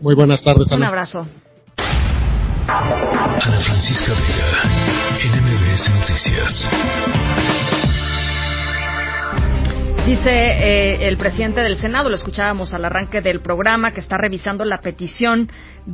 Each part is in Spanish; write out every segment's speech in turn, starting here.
Muy buenas tardes, Ana. Un abrazo. Ana Francisca Vega, NMBS Noticias. Dice el presidente del Senado, lo escuchábamos al arranque del programa, que está revisando la petición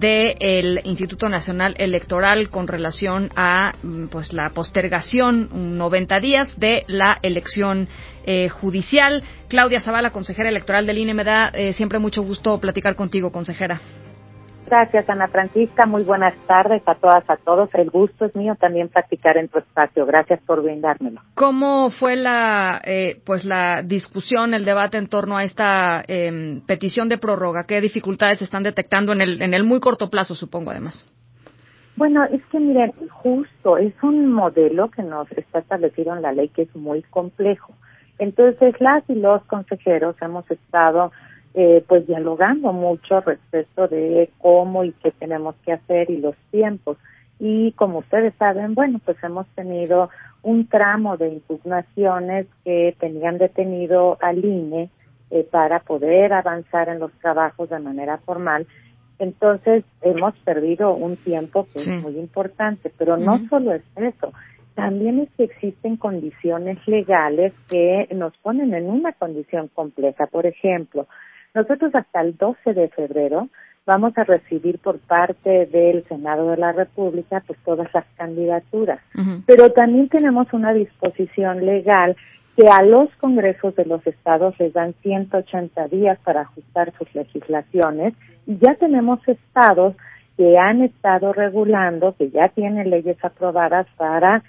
del Instituto Nacional Electoral con relación a pues la postergación 90 días de la elección judicial. Claudia Zavala, consejera electoral del INE, me da siempre mucho gusto platicar contigo, consejera. Gracias, Ana Francisca. Muy buenas tardes a todas, a todos. El gusto es mío también practicar en tu espacio. Gracias por brindármelo. ¿Cómo fue la discusión, el debate en torno a esta petición de prórroga? ¿Qué dificultades se están detectando en el muy corto plazo, supongo, además? Bueno, es que miren, justo es un modelo que nos está establecido en la ley que es muy complejo. Entonces, las y los consejeros hemos estado pues dialogando mucho respecto de cómo y qué tenemos que hacer y los tiempos. Y como ustedes saben, bueno, pues hemos tenido un tramo de impugnaciones que tenían detenido al INE para poder avanzar en los trabajos de manera formal. Entonces, hemos perdido un tiempo que es muy importante, pero no solo es eso. También es que existen condiciones legales que nos ponen en una condición compleja. Por ejemplo, nosotros hasta el 12 de febrero vamos a recibir por parte del Senado de la República pues todas las candidaturas. Pero también tenemos una disposición legal que a los congresos de los estados les dan 180 días para ajustar sus legislaciones, y ya tenemos estados que han estado regulando, que ya tienen leyes aprobadas para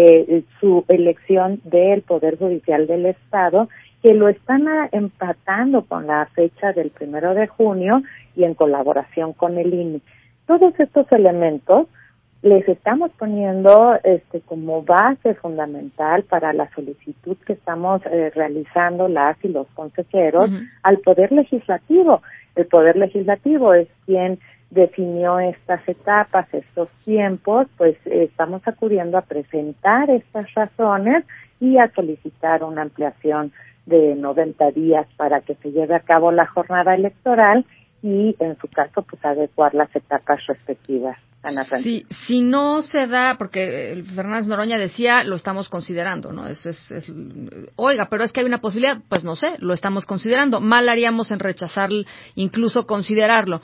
su elección del Poder Judicial del Estado, que lo están empatando con la fecha del 1 de junio y en colaboración con el INE. Todos estos elementos les estamos poniendo como base fundamental para la solicitud que estamos realizando las y los consejeros al Poder Legislativo. El Poder Legislativo es quien definió estas etapas, estos tiempos, pues estamos acudiendo a presentar estas razones y a solicitar una ampliación de 90 días para que se lleve a cabo la jornada electoral y, en su caso, pues adecuar las etapas respectivas. Ana Francisca. Sí, si no se da, porque Fernández Noroña decía, lo estamos considerando, ¿no? Oiga, pero es que hay una posibilidad, pues no sé, lo estamos considerando. Mal haríamos en rechazar, incluso considerarlo.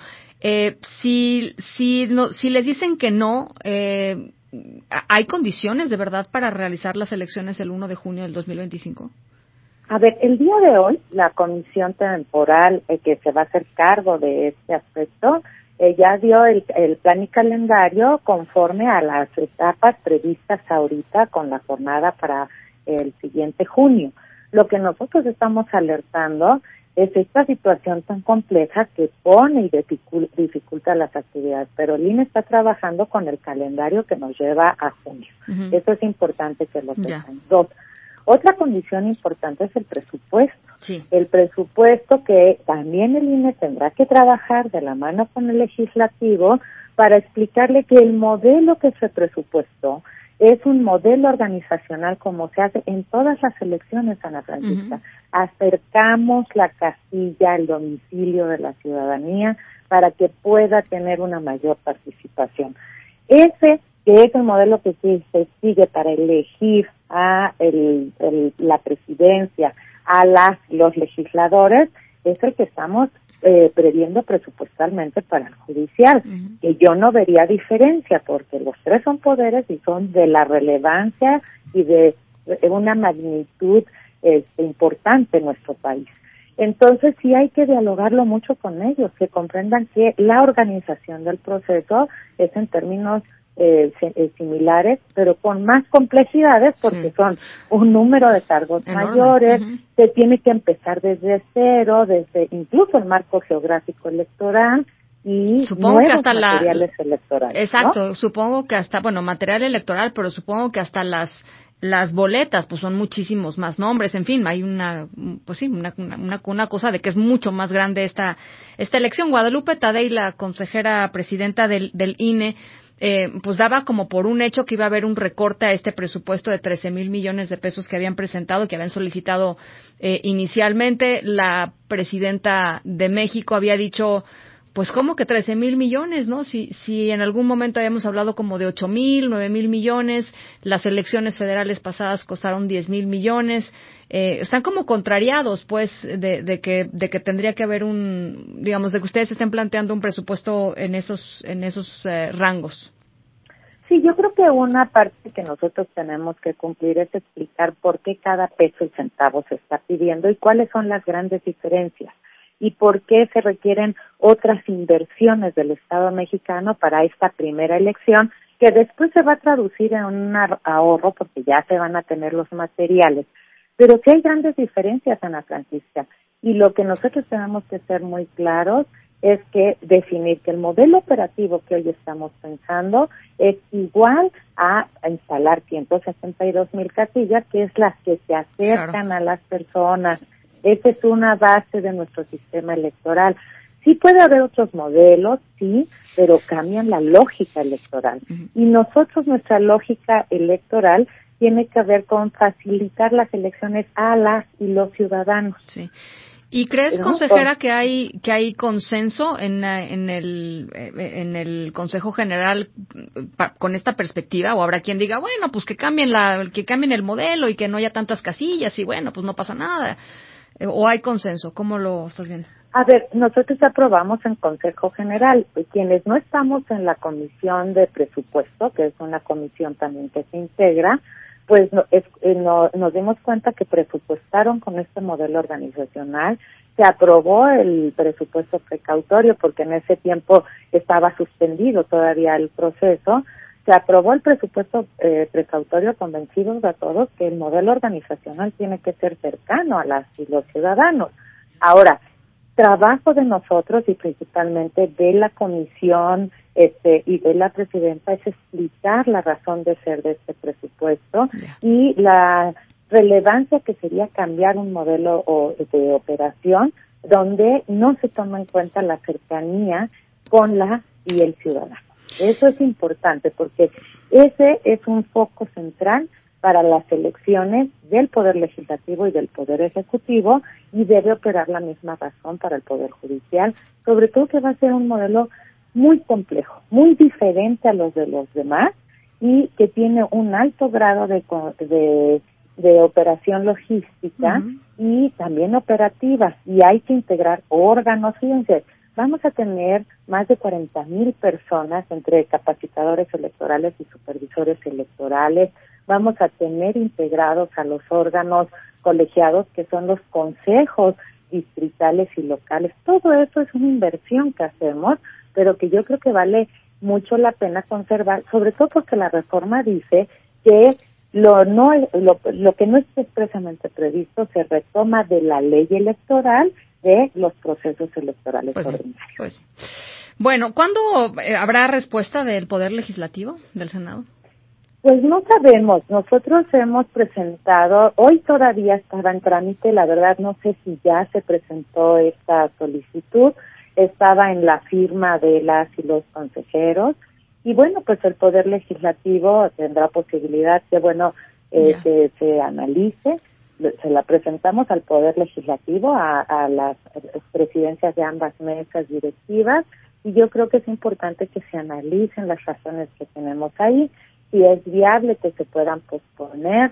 Si les dicen que no, ¿hay condiciones de verdad para realizar las elecciones el 1 de junio del 2025? A ver, el día de hoy, la comisión temporal que se va a hacer cargo de este aspecto ya dio el plan y calendario conforme a las etapas previstas ahorita con la jornada para el siguiente junio. Lo que nosotros estamos alertando es esta situación tan compleja que pone y dificulta las actividades, pero el INE está trabajando con el calendario que nos lleva a junio. Eso es importante que lo sepan. Dos, otra condición importante es el presupuesto. Sí. El presupuesto que también el INE tendrá que trabajar de la mano con el legislativo para explicarle que el modelo que se presupuestó es un modelo organizacional como se hace en todas las elecciones, Ana Francisca. Acercamos la casilla al domicilio de la ciudadanía para que pueda tener una mayor participación. Ese que es el modelo que se sigue para elegir a la presidencia, a los legisladores, es el que estamos previendo presupuestalmente para el judicial, que yo no vería diferencia, porque los tres son poderes y son de la relevancia y de una magnitud importante en nuestro país. Entonces sí hay que dialogarlo mucho con ellos, que comprendan que la organización del proceso es en términos similares, pero con más complejidades, porque son un número de cargos mayores, se tiene que empezar desde cero, desde incluso el marco geográfico electoral y supongo nuevos que hasta materiales electorales. Exacto, ¿no? Supongo que hasta, material electoral, pero supongo que hasta las boletas, pues son muchísimos más nombres, en fin, hay una cosa de que es mucho más grande esta elección. Guadalupe Tadei, la consejera presidenta del INE, pues daba como por un hecho que iba a haber un recorte a este presupuesto de 13,000 millones de pesos que habían presentado, que habían solicitado inicialmente. La presidenta de México había dicho Pues como que 13,000 millones, ¿no? Si en algún momento habíamos hablado como de 8,000, 9,000 millones, las elecciones federales pasadas costaron 10,000 millones, están como contrariados, pues, de que tendría que haber digamos, de que ustedes estén planteando un presupuesto en esos rangos. Sí, yo creo que una parte que nosotros tenemos que cumplir es explicar por qué cada peso y centavo se está pidiendo y cuáles son las grandes diferencias y por qué se requieren otras inversiones del Estado mexicano para esta primera elección, que después se va a traducir en un ahorro porque ya se van a tener los materiales. Pero que hay grandes diferencias, Ana Francisca, y lo que nosotros tenemos que ser muy claros es que definir que el modelo operativo que hoy estamos pensando es igual a instalar 162,000 casillas, que es las que se acercan a las personas. Esa es una base de nuestro sistema electoral. Sí puede haber otros modelos, sí, pero cambian la lógica electoral. Y nosotros, nuestra lógica electoral tiene que ver con facilitar las elecciones a las y los ciudadanos. Sí. ¿Y crees, consejera, que hay consenso en el Consejo General con esta perspectiva? ¿O habrá quien diga, bueno, pues que cambien el modelo y que no haya tantas casillas y bueno, pues no pasa nada? ¿O hay consenso? ¿Cómo lo estás viendo? A ver, nosotros aprobamos en Consejo General. Quienes no estamos en la Comisión de Presupuesto, que es una comisión también que se integra, pues nos dimos cuenta que presupuestaron con este modelo organizacional. Se aprobó el presupuesto precautorio porque en ese tiempo estaba suspendido todavía el proceso. Se aprobó el presupuesto precautorio, convencidos a todos que el modelo organizacional tiene que ser cercano a las y los ciudadanos. Ahora, trabajo de nosotros y principalmente de la comisión y de la presidenta es explicar la razón de ser de este presupuesto y la relevancia que sería cambiar un modelo de operación donde no se toma en cuenta la cercanía con la y el ciudadano. Eso es importante porque ese es un foco central para las elecciones del Poder Legislativo y del Poder Ejecutivo y debe operar la misma razón para el Poder Judicial, sobre todo que va a ser un modelo muy complejo, muy diferente a los de los demás y que tiene un alto grado de operación logística y también operativa y hay que integrar órganos. Fíjense, vamos a tener más de 40,000 personas entre capacitadores electorales y supervisores electorales. Vamos a tener integrados a los órganos colegiados que son los consejos distritales y locales. Todo eso es una inversión que hacemos, pero que yo creo que vale mucho la pena conservar, sobre todo porque la reforma dice que lo que no está expresamente previsto se retoma de la ley electoral de los procesos electorales ordinarios. Bueno, ¿cuándo habrá respuesta del Poder Legislativo, del Senado? Pues no sabemos. Nosotros hemos presentado, hoy todavía estaba en trámite, la verdad no sé si ya se presentó esta solicitud, estaba en la firma de las y los consejeros, y bueno, pues el Poder Legislativo tendrá posibilidad de, que se analice. Se la presentamos al Poder Legislativo, a las presidencias de ambas mesas directivas, y yo creo que es importante que se analicen las razones que tenemos ahí. Si es viable que se puedan posponer,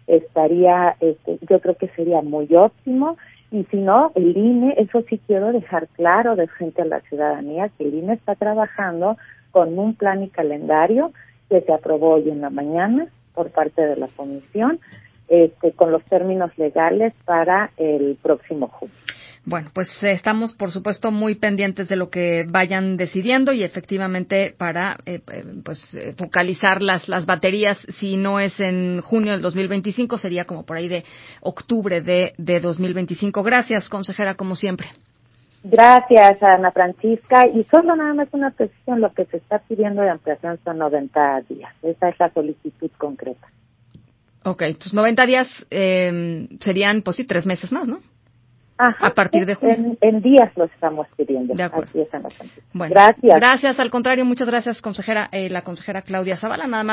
yo creo que sería muy óptimo, y si no, el INE, eso sí quiero dejar claro de frente a la ciudadanía, que el INE está trabajando con un plan y calendario que se aprobó hoy en la mañana por parte de la comisión, con los términos legales para el próximo junio. Bueno, pues estamos, por supuesto, muy pendientes de lo que vayan decidiendo y efectivamente para focalizar las baterías, si no es en junio del 2025, sería como por ahí de octubre de 2025. Gracias, consejera, como siempre. Gracias, Ana Francisca. Y solo nada más una precisión, lo que se está pidiendo de ampliación son 90 días. Esa es la solicitud concreta. Ok, entonces 90 días serían, pues sí, 3 meses más, ¿no? Ajá, a partir de junio. En días lo estamos pidiendo. De acuerdo. Así es, Ana Francisca. Bueno, gracias. Gracias, al contrario, muchas gracias, consejera, la consejera Claudia Zavala, nada más.